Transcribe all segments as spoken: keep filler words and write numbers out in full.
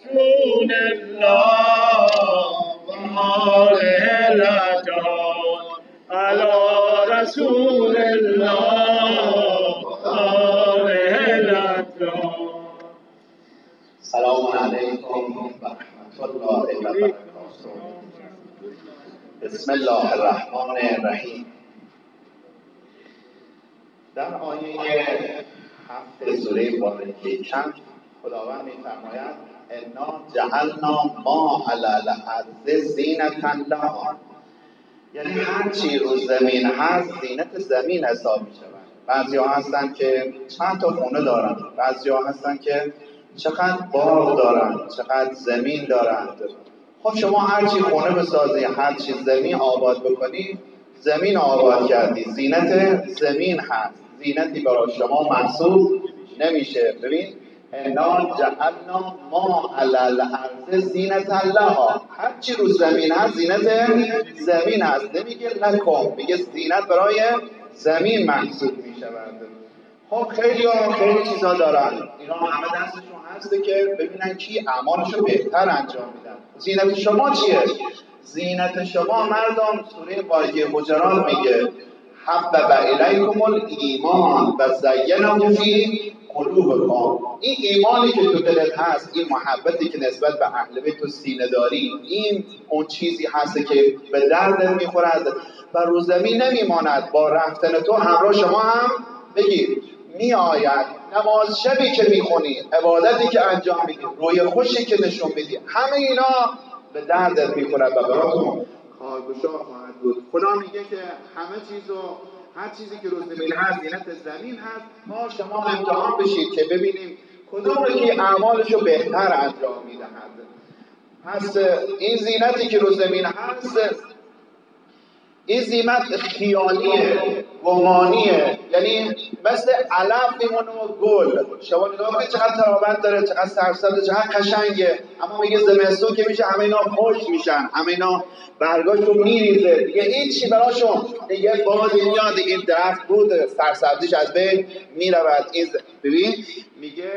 رسول الله و آله الاطهار علی رسول الله و آله الاطهار. سلام علیکم و رحمت الله و برکاته. بسم الله الرحمن الرحیم. در آیه هفت سوره بارکه کم خداوند می‌فرماید انا جعلنا ما علی الارض زینة لها، یعنی هر چی رو زمین هست زینت زمین حساب می‌شود. بعضی‌ها هستن که چند تا خونه دارن، بعضی‌ها هستن که چقدر باغ دارن، چقدر زمین دارند. خب شما هر چی خونه بسازی، هر چی زمین آباد بکنی، زمین آباد کردی، زینت زمین هست، زینتی برای شما محسوب نمیشه. ببین انا جعلنا ما علی الارض زینة لها، هر چی رو زمین هست زینت زمین هست. نمیگه لکم، میگه زینت برای زمین محسوب میشود. خب خیلی ها خیلی چیزا دارن، اینا همه دستشون هسته که ببینن کی اعمالشو بهتر انجام میدن. زینت شما چیه؟ زینت شما مردم سوره بارکه حجرات میگه حبب الیکم الایمان و زینه فی قلوبکم. این ایمانی که تو دلت هست، این محبتی که نسبت به اهل بیت تو سینه داری، این اون چیزی هست که به دردت میخورد و رو زمین نمیماند. با رفتن تو همراه شما هم بگیر می آید. نماز شبی که میخونی، عبادتی که انجام میدی، روی خوشی که نشون میدی، همه اینا به دردت میخورد و براتون کارگشا خواهد بود. خدا میگه که همه چیزو، هر چیزی که رو زمین هست زینت زمین هست. ما شما امتحان بشید که ببینیم کدوم رو که اعمالشو بهتر انجام میدهد. پس این زینتی که رو زمین هست، این زینت خیالیه، گمانیه، یعنی مثل علف میمونه و گل. شما نگاه کنید چقدر تراوت داره، چقدر سرسبزه، چقدر قشنگه، اما میگه زمستون که میشه همه اینا خشک میشن، همه اینا برگاشون میریزه، دیگه هیچی براشون، دیگه بادی میاد، این درخت بود سرسبزیش از بین میرود. این ببین میگه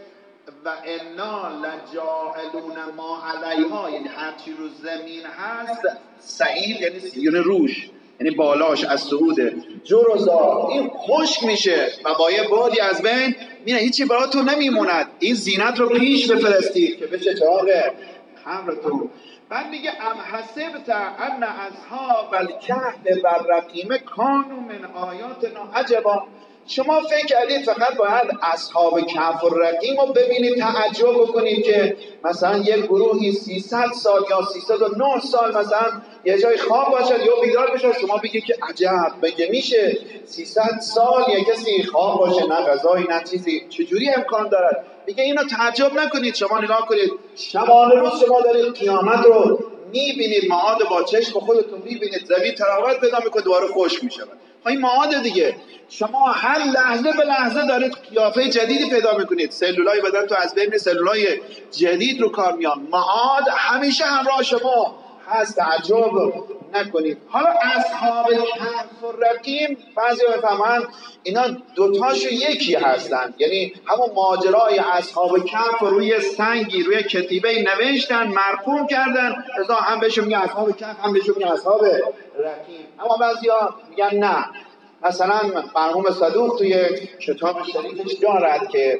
و انا لجاعلون ما علیها، یعنی هرچی رو زمین هست، سعید یعنی یعنی روش، یعنی بالاش از صعوده، جرزا این خشک میشه و با یه بادی از بین میره، هیچی براتون نمیموند. این زینت رو پیش بفرستید که بشه چراغ خمرتون. بعد میگه ام حسبت ان اصحاب الکهف والرقیم کانوا من آیاتنا عجبا. شما فکر کردید فقط باید اصحاب کهف و رقیم رو ببینید، تعجب بکنید که مثلا یک گروهی سیصد سال یا سیصد و نه سال مثلا یه جای خواب باشد یا بیدار بشه، شما بگید که عجب، بگه میشه سیصد سال یه کسی خواب باشه، نه غذایی نه چیزی، چجوری امکان دارد؟ میگه اینو تعجب نکنید، شما نگاه کنید شبانه روز شما دارید قیامت رو میبینید، معاد با چشم خودتون میبینید، زمین تراوت پیدا میکنه دوباره خشک میشه. این معاد دیگه، شما هر لحظه به لحظه دارید قیافه جدیدی پیدا میکنید، سلولای بدن تو از بین سلولای جدید رو کار میان، معاد همیشه همراه شما هست، تعجب نکنید. حالا اصحاب کهف و رقیم بعضی میفهمن اینا دوتاشو یکی هستن، یعنی همون ماجرای اصحاب کهف روی سنگی روی کتیبه نوشتن، مرقوم کردن، ازا هم بهشون میگن اصحاب کهف هم بهشون میگن اصحاب رقیم. اما بعضیا میگن نه، مثلا مرحوم صدوق توی کتاب شریفش دارد که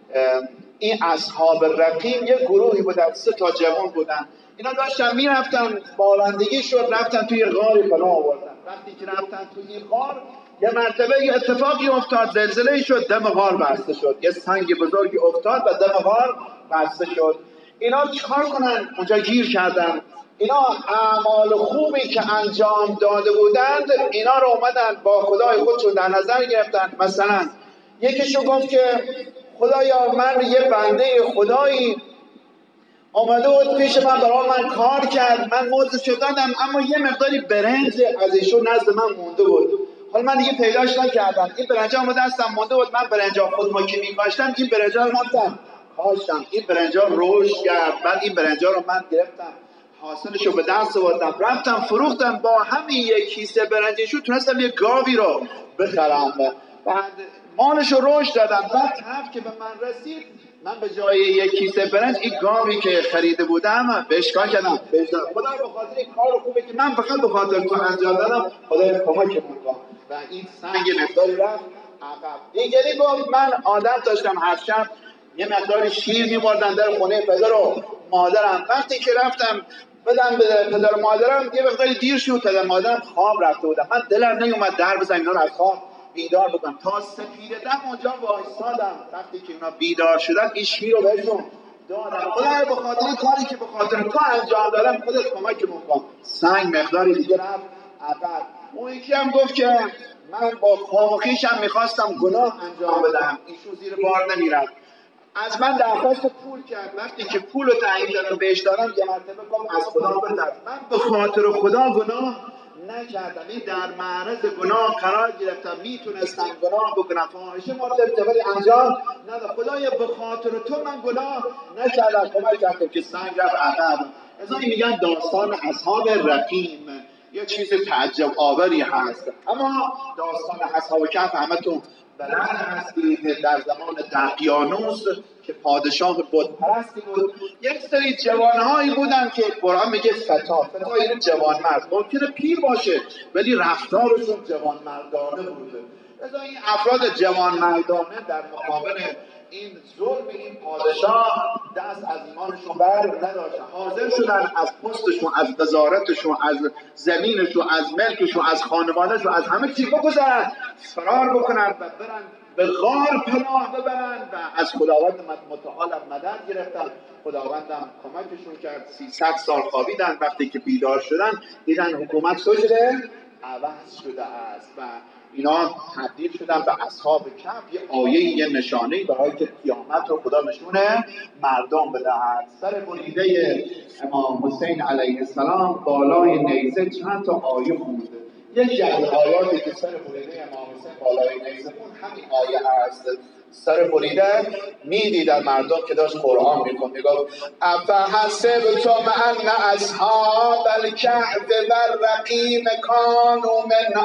این اصحاب رقیم یه گروهی بودن، سه تا جوان بودن، اینا داشتن میرفتن، بارندگی شد، رفتن توی غاری پناه آوردن. وقتی که رفتن توی غار یه مرتبه یه اتفاقی افتاد، زلزله شد، دم غار بسته شد، یه سنگ بزرگی افتاد و دم غار بسته شد. اینا چیکار کنن؟ اونجا گیر کردن. اینا اعمال خوبی که انجام داده بودند اینا رو اومدن با خدای خودشون در نظر گرفتن. مثلا یکیشو گفت که خدایا من یه بنده خدایی آمده بود پیش من، برای من کار کرد، من موزش دادم، اما یه مقداری برنج از ایشون نزد من مونده بود، حالا من دیگه پیداش نکردم، این برنجا اومده دستم مونده بود، من برنجا خودم که می‌کاشتم این برنجا رو رفتم کاشتم، این برنجا رشد کرد، بعد این برنجا رو من گرفتم حاصلشو به دست آوردم، رفتم فروختم، با همین یک کیسه برنجشو تونستم یه گاوی رو بخرم، بعد مالشو رشد دادم. بعد طرف که به من رسید من به جای یک کیسه برنج این گاوی که خریده بودم بهش کار کردم بهش دادم. خدا به خاطر این کار خوبه که من فقط به خاطر تو انجام دادم، خدا کمکمون کن. و این سنگ مقداری رفت عقب. دیگری گفت من عادت داشتم هر شب یه مقداری شیر می‌بردن در خونه پدر و مادرم. وقتی که رفتم بدم به پدر و مادرم یه مقداری دیر شد، پدر مادرم خواب رفته بودم. من دلم نیومد در بزنم اینا رو از خواب بیدار بکنم. تا سپیده دم اونجا وایسادم. وقتی که اینا بیدار شدن این شیر رو بهشون دادم. خدای به خاطر کاری که به خاطر تو انجام دادم خودت کمکمون کن. سنگ مقداری دیگه رفت عقب. اون یکی هم گفت که من با خواهیشم میخواستم گناه انجام بدم، ایشون زیر بار نمیرفت. از من درخواست پول کرد. وقتی که پول رو تعیین کردم بهش دادم یه مرتبه گفت از خدا بترس. من به خاطر خدا گناه نکردم، این در معرض گناه قرار گرفتم، میتونستم گناه بکنم، فاحشه مرتکب ولی انجام ندادم. خدایا به خاطر تو من گناه نکردم، کمک کردم که سنگ رفت عقب. از این میگن داستان اصحاب رقیم یه چیز تعجب آوری هست. اما داستان اصحاب کهف همتون بلد هستید. در زمان دقیانوس که پادشاه بت پرستی بود، یک سری جوانهایی بودن که قرآن میگه فتا فتا یعنی جوانمرد، ممکنه پیر باشه ولی رفتارشون جوانمردانه بوده. از این افراد جوانمردانه در مقابل این ظلم این پادشاه دست از ایمانشون بر نداشتن، حاضر شدن از پستشون، از وزارتشون، از زمینشون، از ملکشون، از خانوادهشون، از همه چی بگذارن، فرار بکنن و برن به غار پناه ببرن و از خداوند متعال مدد گرفتن. خداوندم کمکشون کرد. سیصد سال خوابیدن. وقتی که بیدار شدن دیدن حکومت شده عوض شده است و اینا تبدیل شدن به اصحاب کهف. یه آیه یه نشانه برای که قیامت رو خدا نشونه مردم بدهد. سر بریده امام حسین علیه السلام بالای نیزه چند تا آیه خونده. یکی از آیاتی که سر بریده امام حسین بالای نیزه خون همین آیه است. سر بریده میدید در مردم که داشت قرآن میکن، میگفت افحسبتم ان اصحاب الکهف والرقیم کانوا من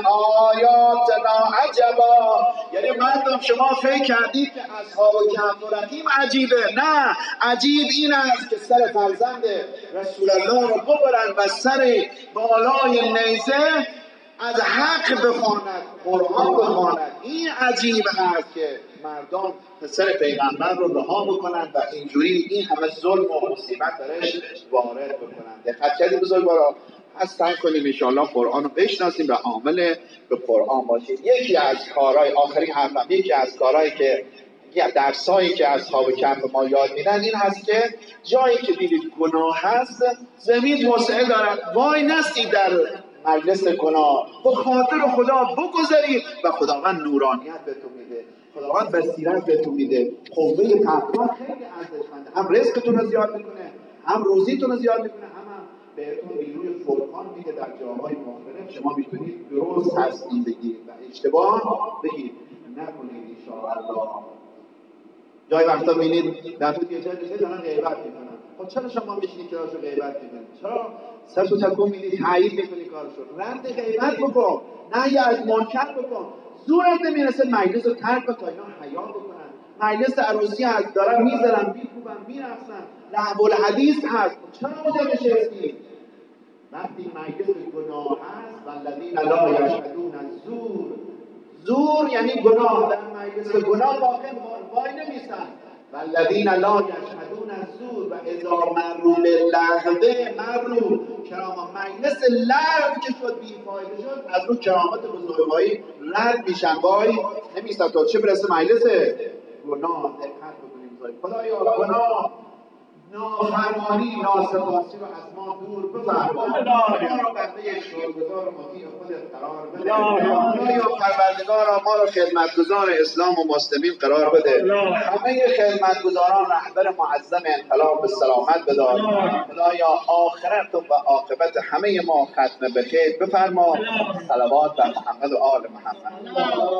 آیاتنا عجبا. یعنی مردم شما فکر کردید که اصحاب کهف و رقیم عجیبه؟ نه، عجیب این است که سر فرزند رسول الله رو ببرن و سر بالای نیزه از حق بخواند، قرآن بخواند. این عجیب است که مردم پسر پیغمبر رو رها بکنند و اینجوری این همه ظلم و مصیبت درش وارد بکنند. دقت کردید بزرگوارا؟ پس سعی کنیم انشاءالله قرآن رو بشناسیم و عامل به قرآن باشیم. یکی از کارهای آخرین حرفم، یکی از کارهایی که درسایی که اصحاب کهف ما یاد میدن این هست که جایی که دیدید گناه هست زمین توسعه دارد، وای نستید در مجلس گناه، به خاطر خدا بگذارید و خداوند نورانیت بهتون میده، خداوند بصیرت بهتون میده. قوه تقوا خیلی ارزشمنده، هم رزقتون رو زیاد میکنه، هم روزیتون رو زیاد میکنه، هم, هم بهتون نیروی فرقان میده در جاهای مختلف. شما میتونید درست تصمیم بگیرید و اشتباه بگیرید نکنید انشاءالله. جای وقتا میبینید در طول یه جای میشه دارن غیبت میکنن. خب چرا شما میشینید که کارشو غیبت میکنید؟ چرا سرتو تکون میدید تایید میکنی کارشو؟ رد غیبت بکن، نهی از منکر بکن. زورت نمیرسه مجلس رو ترک کن تا اینا حیا بکنن. مجلس عروسی هست دارن میذارن میکوبن میرقصن، لهو الحدیث هست، چرا اونجا نشستی؟ وقتی مجلس گناه هست والذین لا یشهدون الزور، زور یعنی گناه، در مجلس گناه واقع وای نمیستن. والذین لا یشهدون الزور و اذا مروا باللغو مروا کراما. مجلس لغو که شد بی فایده شد از رو کرامت بزرگواری رد میشن، وای نمیستن تا چه برسه مجلس گناه. دقت بکنیم خدایا گناه نافرمانی ناسپاسی رو از ما دور بفرما. ما رو بنده شکرگزار و مطیع خودت قرار بده. خدایا پروردگارا ما رو خدمتگزار اسلام و مسلمین قرار بده. همه خدمتگزاران رهبر معظم انقلاب به سلامت بدار. خدایا آخرت و عاقبت همه ما ختم به خیر بفرما. صلوات بر محمد و آل محمد.